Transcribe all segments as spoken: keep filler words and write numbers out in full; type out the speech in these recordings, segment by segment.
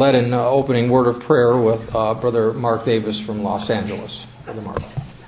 led in uh, opening word of prayer with uh, Brother Mark Davis from Los Angeles. Brother Mark.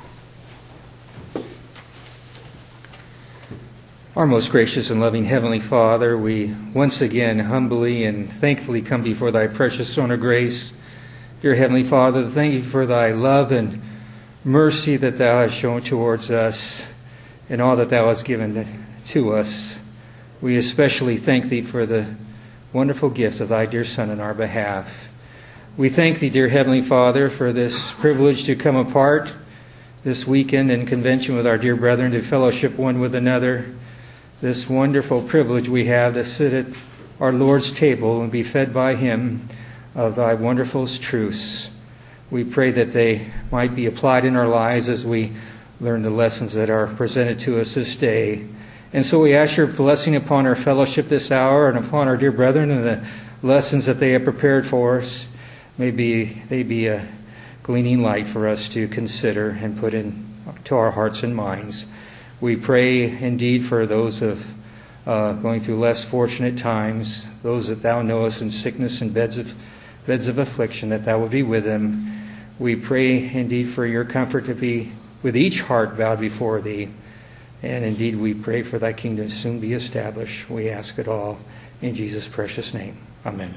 Our most gracious and loving Heavenly Father, we once again humbly and thankfully come before Thy precious throne of grace. Dear Heavenly Father, thank you for Thy love and mercy that Thou hast shown towards us and all that Thou hast given to us. We especially thank Thee for the wonderful gift of Thy dear Son in our behalf. We thank Thee, dear Heavenly Father, for this privilege to come apart this weekend in convention with our dear brethren to fellowship one with another. This wonderful privilege we have to sit at our Lord's table and be fed by Him of Thy wonderful truths. We pray that they might be applied in our lives as we learn the lessons that are presented to us this day. And so we ask Your blessing upon our fellowship this hour and upon our dear brethren and the lessons that they have prepared for us. May be, they be a gleaning light for us to consider and put into our hearts and minds. We pray indeed for those of uh, going through less fortunate times, those that Thou knowest in sickness and beds of beds of affliction, that Thou will be with them. We pray indeed for Your comfort to be with each heart bowed before Thee. And indeed we pray for Thy kingdom to soon be established. We ask it all in Jesus' precious name. Amen.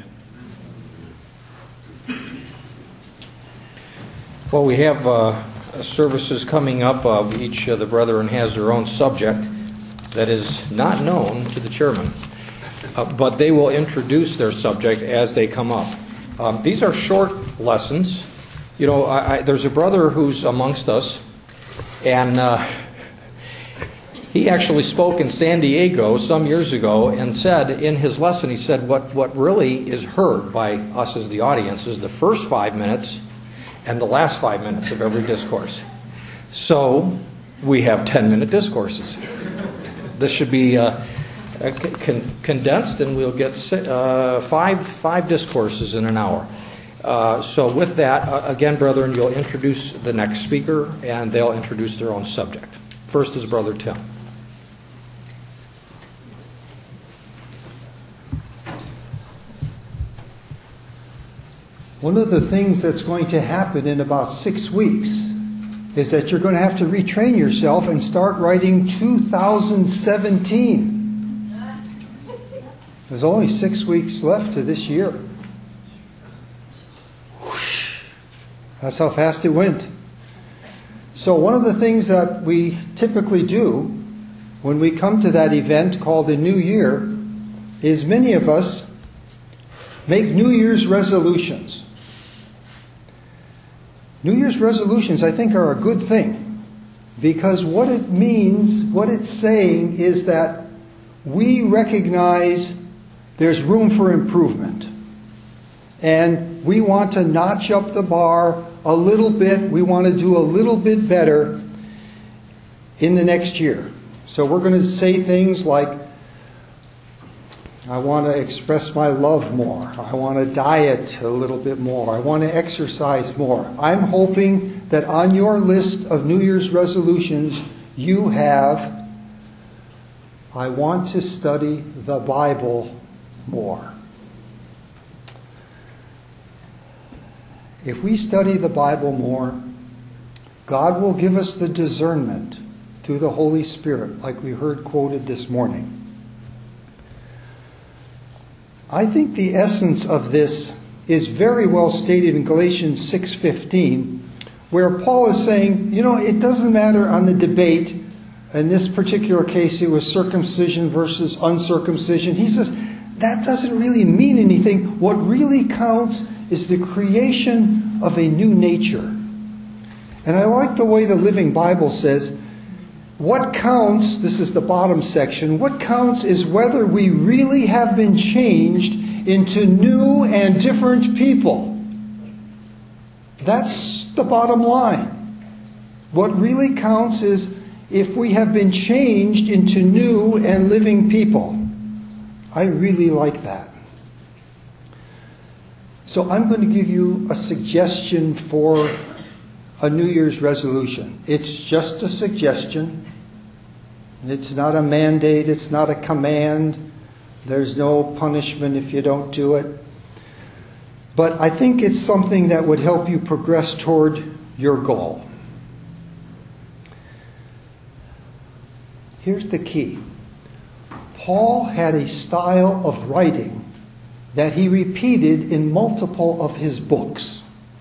Well, we have uh, services coming up. Uh, each of the brethren has their own subject that is not known to the chairman. Uh, but they will introduce their subject as they come up. Um, these are short lessons. You know, I, I, there's a brother who's amongst us, and uh, he actually spoke in San Diego some years ago and said in his lesson, he said, what, what really is heard by us as the audience is the first five minutes and the last five minutes of every discourse. So we have ten-minute discourses. This should be uh, con- condensed, and we'll get uh, five five discourses in an hour. Uh, so with that, uh, again, brethren, you'll introduce the next speaker, and they'll introduce their own subject. First is Brother Tim. One of the things that's going to happen in about six weeks is that you're going to have to retrain yourself and start writing two thousand seventeen. There's only six weeks left to this year. Whoosh. That's how fast it went. So one of the things that we typically do when we come to that event called the New Year is many of us make New Year's resolutions. New Year's resolutions, I think, are a good thing, because what it means, what it's saying is that we recognize there's room for improvement. And we want to notch up the bar a little bit. We want to do a little bit better in the next year. So we're going to say things like, I want to express my love more. I want to diet a little bit more. I want to exercise more. I'm hoping that on your list of New Year's resolutions, you have, I want to study the Bible more. If we study the Bible more, God will give us the discernment through the Holy Spirit, like we heard quoted this morning. I think the essence of this is very well stated in Galatians six fifteen, where Paul is saying, you know, it doesn't matter on the debate. In this particular case, it was circumcision versus uncircumcision. He says, that doesn't really mean anything. What really counts is the creation of a new nature. And I like the way the Living Bible says, what counts, this is the bottom section, what counts is whether we really have been changed into new and different people. That's the bottom line. What really counts is if we have been changed into new and living people. I really like that. So I'm going to give you a suggestion for a New Year's resolution. It's just a suggestion. It's not a mandate. It's not a command. There's no punishment if you don't do it. But I think it's something that would help you progress toward your goal. Here's the key. Paul had a style of writing that he repeated in multiple of his books.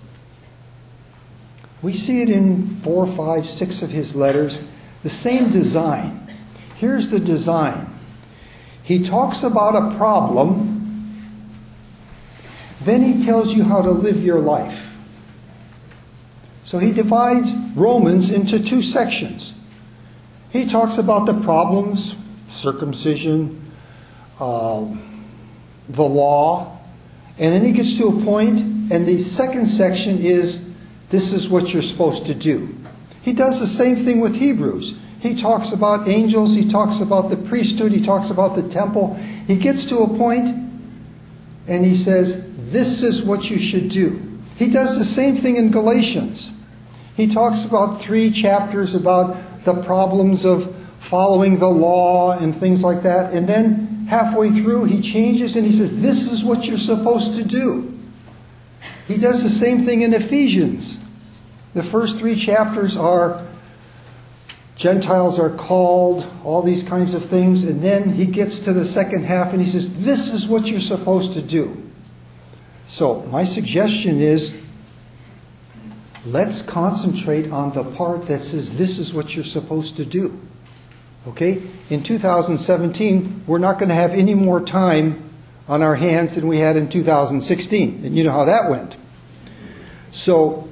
We see it in four, five, six of his letters. The same design. Here's the design. He talks about a problem, then he tells you how to live your life. So he divides Romans into two sections. He talks about the problems, circumcision, uh, the law, and then he gets to a point, and the second section is, this is what you're supposed to do. He does the same thing with Hebrews. He talks about angels, he talks about the priesthood, he talks about the temple. He gets to a point, and he says, this is what you should do. He does the same thing in Galatians. He talks about three chapters about the problems of following the law and things like that. And then halfway through, he changes and he says, this is what you're supposed to do. He does the same thing in Ephesians. The first three chapters are Gentiles are called, all these kinds of things. And then he gets to the second half and he says, this is what you're supposed to do. So my suggestion is, let's concentrate on the part that says this is what you're supposed to do. Okay? In two thousand seventeen, we're not going to have any more time on our hands than we had in two thousand sixteen. And you know how that went. So,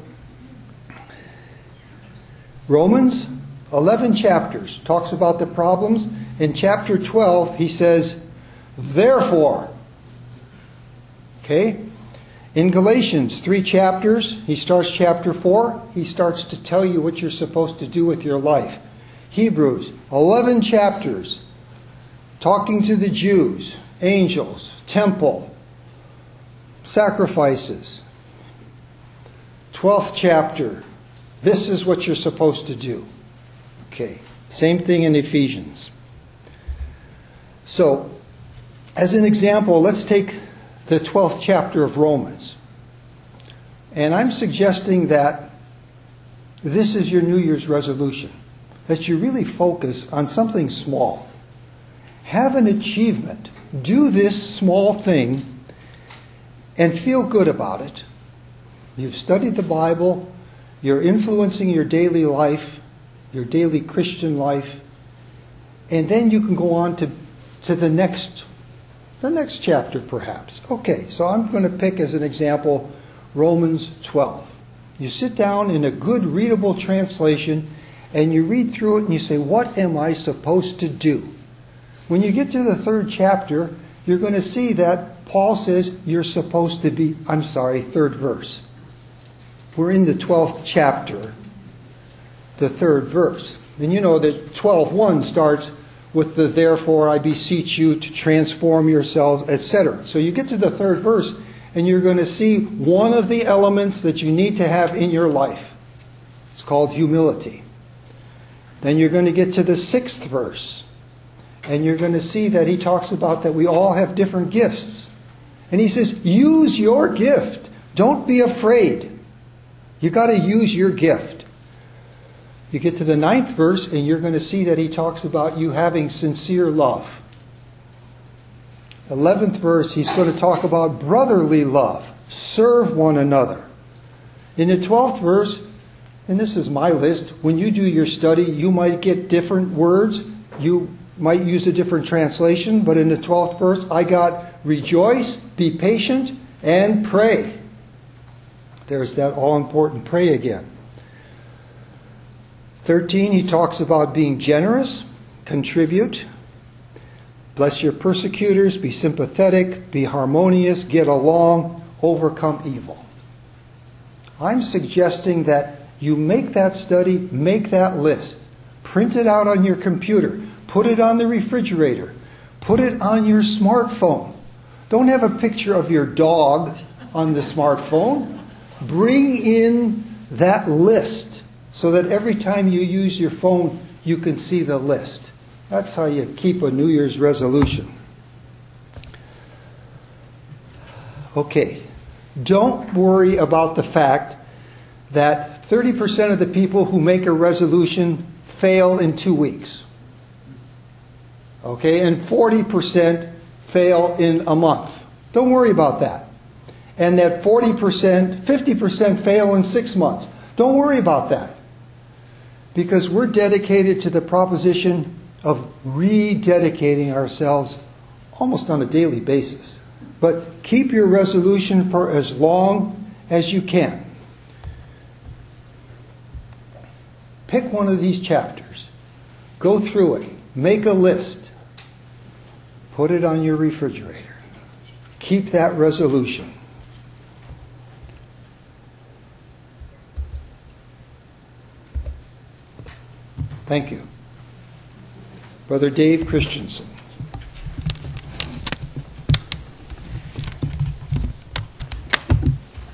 Romans, eleven chapters, talks about the problems. In chapter twelve, he says, therefore. Okay? In Galatians, three chapters, he starts chapter four. He starts to tell you what you're supposed to do with your life. Hebrews, eleven chapters, talking to the Jews, angels, temple, sacrifices. twelfth chapter, this is what you're supposed to do. Okay, same thing in Ephesians. So, as an example, let's take the twelfth chapter of Romans. And I'm suggesting that this is your New Year's resolution. That you really focus on something small. Have an achievement. Do this small thing and feel good about it. You've studied the Bible. You're influencing your daily life, your daily Christian life. And then you can go on to, to the next The next chapter, perhaps. Okay, so I'm going to pick as an example Romans twelve. You sit down in a good readable translation and you read through it and you say, what am I supposed to do? When you get to the third chapter, you're going to see that Paul says you're supposed to be, I'm sorry, third verse. We're in the twelfth chapter, the third verse. And you know that twelve one starts with the therefore I beseech you to transform yourselves, et cetera. So you get to the third verse and you're going to see one of the elements that you need to have in your life. It's called humility. Then you're going to get to the sixth verse and you're going to see that he talks about that we all have different gifts. And he says, use your gift. Don't be afraid. You got to use your gift. You get to the ninth verse and you're going to see that he talks about you having sincere love. Eleventh verse, he's going to talk about brotherly love. Serve one another. In the twelfth verse, and this is my list, when you do your study, you might get different words. You might use a different translation, but in the twelfth verse, I got rejoice, be patient, and pray. There's that all-important pray again. thirteen, he talks about being generous, contribute, bless your persecutors, be sympathetic, be harmonious, get along, overcome evil. I'm suggesting that you make that study, make that list, print it out on your computer, put it on the refrigerator, put it on your smartphone. Don't have a picture of your dog on the smartphone. Bring in that list, so that every time you use your phone, you can see the list. That's how you keep a New Year's resolution. Okay, Don't worry about the fact that thirty percent of the people who make a resolution fail in two weeks. Okay, and forty percent fail in a month. Don't worry about that. And that forty percent, fifty percent fail in six months. Don't worry about that. Because we're dedicated to the proposition of rededicating ourselves almost on a daily basis. But keep your resolution for as long as you can. Pick one of these chapters. Go through it. Make a list. Put it on your refrigerator. Keep that resolution. Thank you. Brother Dave Christensen.